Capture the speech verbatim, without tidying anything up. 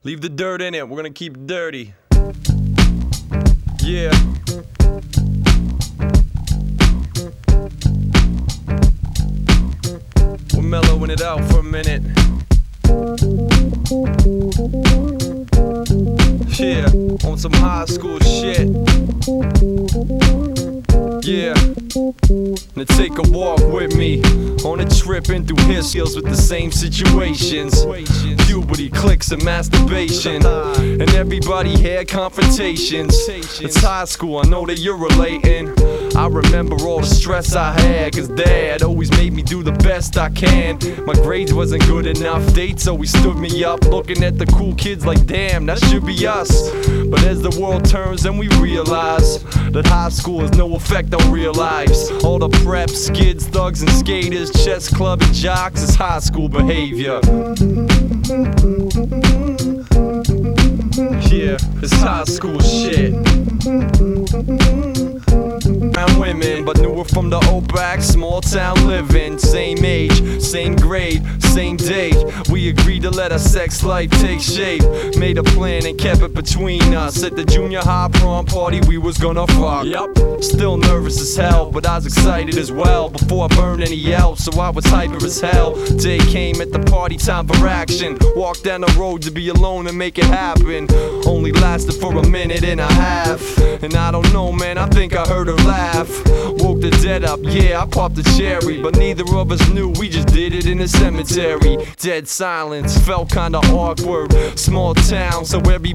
Leave the dirt in it, we're gonna keep it dirty. Yeah. We're mellowing it out for a minute. Yeah, on some high school shit. Yeah. Now take a walk with me on a trip into his heels with the same situations. Puberty, clicks, and masturbation, and everybody had confrontations. It's high school, I know that you're relating. I remember all the stress I had, cause dad always made me do the best I can. My grades wasn't good enough, dates always stood me up. Looking at the cool kids like damn, that should be us. But as the world turns and we realize that high school has no effect on real lives. All the preps, skids, thugs and skaters, chess club and jocks is high school behavior. Yeah, it's high school shit. And women, but newer from the old back, small town living. Same age, same grade, same date. We agreed to let our sex life take shape. Made a plan and kept it between us. At the junior high prom party, we was gonna fuck. Yup. Still nervous as hell, but I was excited as well. Before I burned any else, so I was hyper as hell. Day came at the party, time for action. Walked down the road to be alone and make it happen. Only lasted for a minute and a half. And I don't know, man, I think I heard her laugh. Woke the dead up, yeah, I popped a cherry. But neither of us knew, we just did it in a cemetery. Dead silence, felt kinda awkward. Small town, so everybody